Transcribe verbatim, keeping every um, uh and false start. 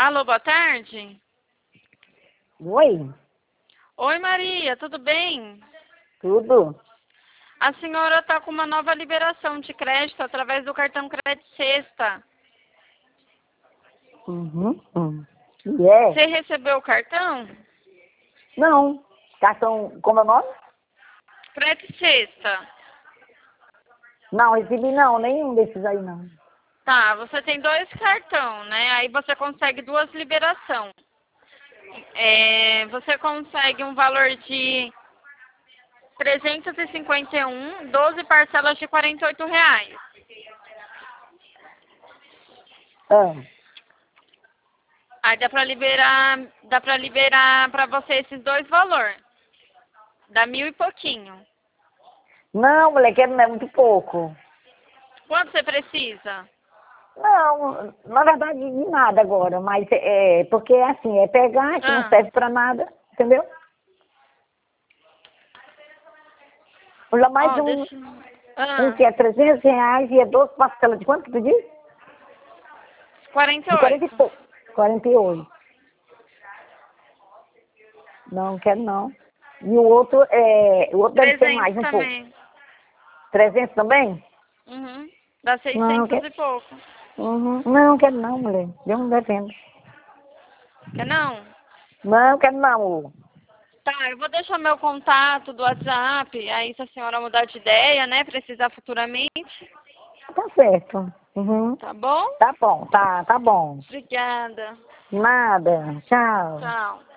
Alô, boa tarde. Oi, Oi, Maria, tudo bem? tudo? A senhora está com uma nova liberação de crédito através do cartão Crédito Sexta. Uhum, uhum. E é? Você recebeu o cartão? Não. Cartão, como é o nome? Crédito Sexta. Não, recebi não, nenhum desses aí não. Tá, você tem dois cartões, né? Aí você consegue duas liberações. É, você consegue um valor de trezentos e cinquenta e um, doze parcelas de quarenta e oito reais. Ah, Aí dá pra liberar, dá pra liberar pra você esses dois valores. Dá mil e pouquinho. não, moleque, não é muito pouco. Quanto você precisa? Não, na verdade, de nada agora, mas é porque assim, é pegar que não Ah, serve pra nada, entendeu? Olha, mais ó, um, deixa... um Ah, que é trezentos reais e é doze parcelas de quanto que tu disse? quarenta De e quarenta e oito. pouco. quarenta e oito. Não, quero não. E o outro, é, o outro deve ser trezentos mais um pouco. também. trezentos também? Uhum. Dá Não, seiscentos quer, e pouco. uhum. Não, quero não, mulher. Deus não defenda. Quer não? Não, quero não, amor. Tá, eu vou deixar meu contato do WhatsApp. Aí se a senhora mudar de ideia, né? Precisar futuramente. Tá certo. Uhum. Tá bom? Tá bom, tá, tá bom. Obrigada. Nada. Tchau. Tchau.